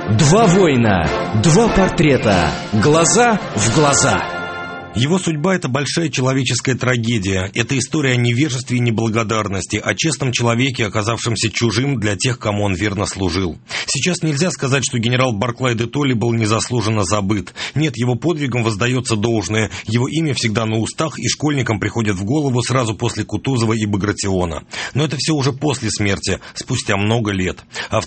Два воина, два портрета, глаза в глаза. Его судьба – это большая человеческая трагедия. Это история о невежестве и неблагодарности, о честном человеке, оказавшемся чужим для тех, кому он верно служил. Сейчас нельзя сказать, что генерал Барклай де Толли был незаслуженно забыт. Нет, его подвигам воздается должное, его имя всегда на устах, и школьникам приходит в голову сразу после Кутузова и Багратиона. Но это все уже после смерти, спустя много лет. А в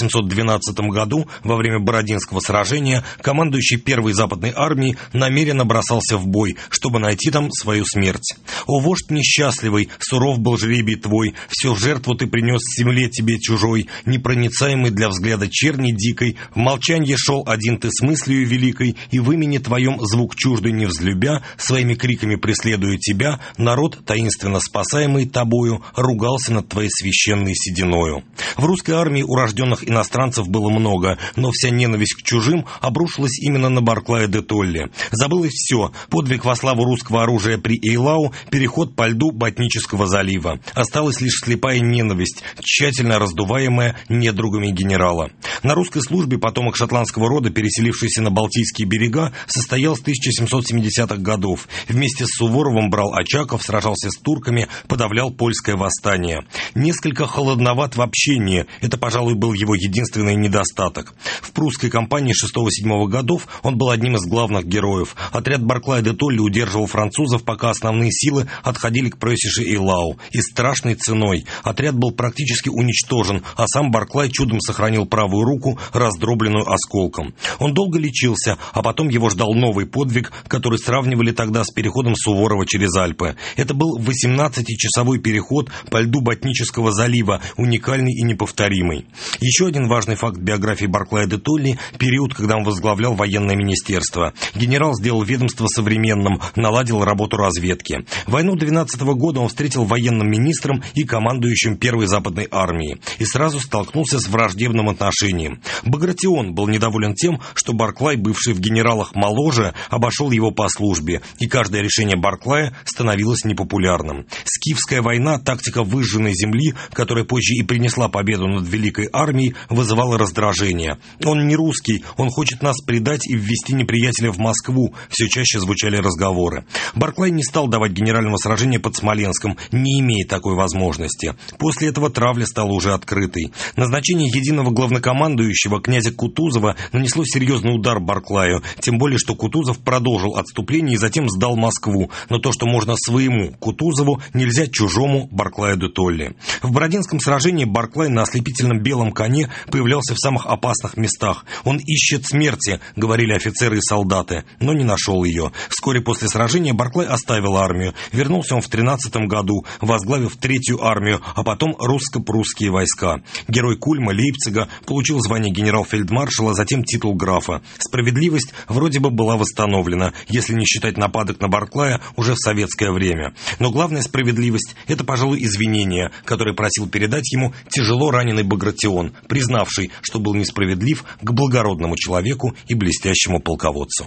1812 году, во время Бородинского сражения, командующий Первой Западной армией намеренно бросался в бой, чтобы найти там свою смерть. «О, вождь несчастливый, суров был жребий твой, все в жертву ты принес земле тебе чужой, непроницаемый для взгляда черни дикой, в молчанье шел один ты с мыслью великой, и в имени твоем звук чуждый не взлюбя, своими криками преследуя тебя, народ, таинственно спасаемый тобою, ругался над твоей священной сединою». В русской армии урожденных иностранцев было много, но вся ненависть к чужим обрушилась именно на Барклая де Толли. Забылось все: подвиг во славу русского оружия при Эйлау, переход по льду Ботнического залива. Осталась лишь слепая ненависть, тщательно раздуваемая недругами генерала. На русской службе потомок шотландского рода, переселившийся на Балтийские берега, состоял с 1770-х годов. Вместе с Суворовым брал Очаков, сражался с турками, подавлял польское восстание. Несколько холодноват в общении, это, пожалуй, был его единственный недостаток. В прусской кампании 6-7 годов он был одним из главных героев. Отряд Барклая де Толли удерживал французов, пока основные силы отходили к Прeußische Eylau, и страшной ценой. Отряд был практически уничтожен, а сам Барклай чудом сохранил правую руку, раздробленную осколком. Он долго лечился, а потом его ждал новый подвиг, который сравнивали тогда с переходом Суворова через Альпы. Это был 18-часовой переход по льду Ботнического залива, уникальный и неповторимый. Еще один важный факт биографии Барклая де Толли – период, когда он возглавлял военное министерство. Генерал сделал ведомство современным, наладил работу разведки. Войну 12 года он встретил военным министром и командующим Первой Западной армией и сразу столкнулся с враждебным отношением. Багратион был недоволен тем, что Барклай, бывший в генералах моложе, обошел его по службе, и каждое решение Барклая становилось непопулярным. Скифская война, тактика выжженной земли, которая позже и принесла победу над Великой армией, вызывала раздражение. «Он не русский, он хочет нас предать и ввести неприятеля в Москву», все чаще звучали разговоры. Барклай не стал давать генерального сражения под Смоленском, не имея такой возможности. После этого травля стала уже открытой. Назначение единого главнокомандующего князя Кутузова нанесло серьезный удар Барклаю, тем более, что Кутузов продолжил отступление и затем сдал Москву. Но то, что можно своему Кутузову, нельзя чужому Барклаю де Толли. В Бородинском сражении Барклай на ослепительном белом коне появлялся в самых опасных местах. «Он ищет смерти», — говорили офицеры и солдаты, но не нашел ее. Вскоре после сражения Барклай оставил армию. Вернулся он в 13 году, возглавив Третью армию, а потом русско-прусские войска. Герой Кульма, Лейпцига, получил звание генерал-фельдмаршала, затем титул графа. Справедливость вроде бы была восстановлена, если не считать нападок на Барклая уже в советское время. Но главная справедливость – это, пожалуй, извинения, которые просил передать ему тяжело раненый Багратион, признавший, что был несправедлив к благородному человеку и блестящему полководцу.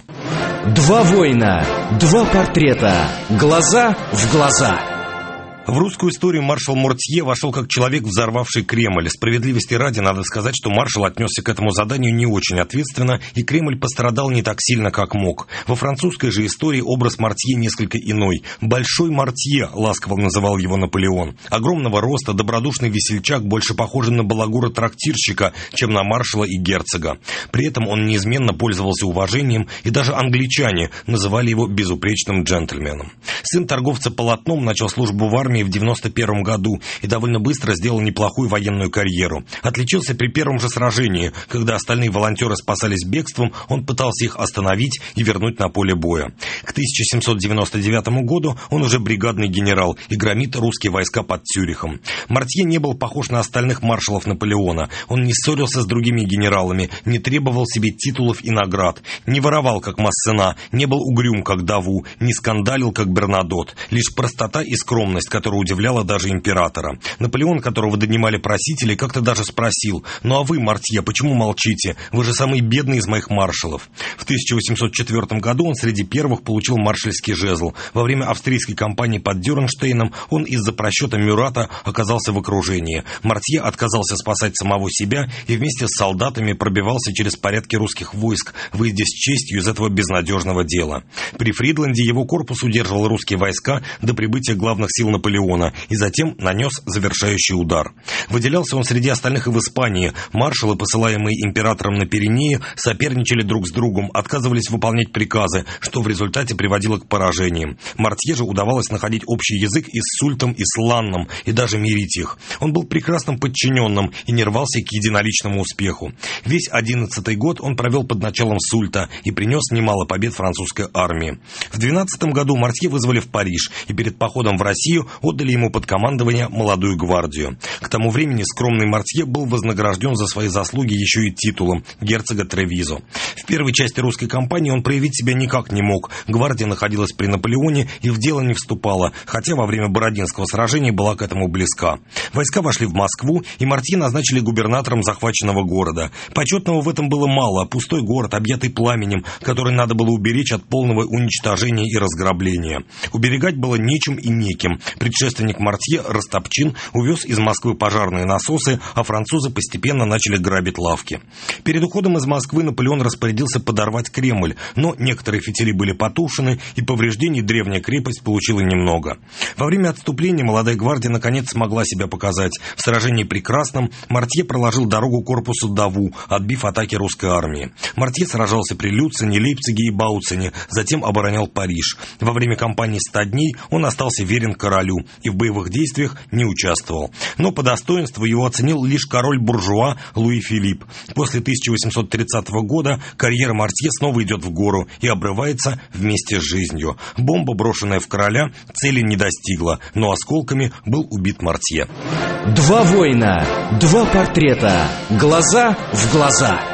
Два воина, два портрета, глаза в глаза. В русскую историю маршал Мортье вошел как человек, взорвавший Кремль. Справедливости ради надо сказать, что маршал отнесся к этому заданию не очень ответственно, и Кремль пострадал не так сильно, как мог. Во французской же истории образ Мортье несколько иной. «Большой Мортье» ласково называл его Наполеон. Огромного роста, добродушный весельчак, больше похожий на балагура-трактирщика, чем на маршала и герцога. При этом он неизменно пользовался уважением, и даже англичане называли его безупречным джентльменом. Сын торговца полотном начал службу в армии в 91 году и довольно быстро сделал неплохую военную карьеру. Отличился при первом же сражении, когда остальные волонтеры спасались бегством, он пытался их остановить и вернуть на поле боя. К 1799 году он уже бригадный генерал и громит русские войска под Цюрихом. Мортье не был похож на остальных маршалов Наполеона. Он не ссорился с другими генералами, не требовал себе титулов и наград, не воровал, как Массена, не был угрюм, как Даву, не скандалил, как Бернадот. Лишь простота и скромность, которая удивляла даже императора. Наполеон, которого донимали просители, как-то даже спросил: «Ну а вы, Мортье, почему молчите? Вы же самый бедный из моих маршалов». В 1804 году он среди первых получил маршальский жезл. Во время австрийской кампании под Дюрнштейном он из-за просчета Мюрата оказался в окружении. Мортье отказался спасать самого себя и вместе с солдатами пробивался через порядки русских войск, выйдя с честью из этого безнадежного дела. При Фридланде его корпус удерживал русские войска до прибытия главных сил Наполеона и затем нанес завершающий удар. Выделялся он среди остальных и в Испании. Маршалы, посылаемые императором на Пиренеи, соперничали друг с другом, отказывались выполнять приказы, что в результате приводило к поражениям. Мортье же удавалось находить общий язык и с Сультом, и с Ланном, и даже мирить их. Он был прекрасным подчиненным и не рвался к единоличному успеху. Весь 11-й год он провел под началом Сульта и принес немало побед французской армии. В 12 году Мортье вызвали в Париж и перед походом в Россию отдали ему под командование молодую гвардию. К тому времени скромный Мортье был вознагражден за свои заслуги еще и титулом герцога Тревизо. В первой части русской кампании он проявить себя никак не мог. Гвардия находилась при Наполеоне и в дело не вступала, хотя во время Бородинского сражения была к этому близка. Войска вошли в Москву, и Мортье назначили губернатором захваченного города. Почетного в этом было мало. Пустой город, объятый пламенем, который надо было уберечь от полного уничтожения и разграбления. Уберегать было нечем и неким. Предшественник Мортье, Растопчин, увез из Москвы пожарные насосы, а французы постепенно начали грабить лавки. Перед уходом из Москвы Наполеон распорядился подорвать Кремль, но некоторые фитили были потушены, и повреждений древняя крепость получила немного. Во время отступления молодая гвардия наконец смогла себя показать. В сражении при Красном Мортье проложил дорогу корпусу Даву, отбив атаки русской армии. Мортье сражался при Люцине, Лейпциге и Бауцине, затем оборонял Париж. Во время кампании 100 дней он остался верен королю и в боевых действиях не участвовал. Но по достоинству его оценил лишь король-буржуа Луи Филипп. После 1830 года карьера Мортье снова идет в гору и обрывается вместе с жизнью. Бомба, брошенная в короля, цели не достигла, но осколками был убит Мортье. Два воина, два портрета, глаза в глаза.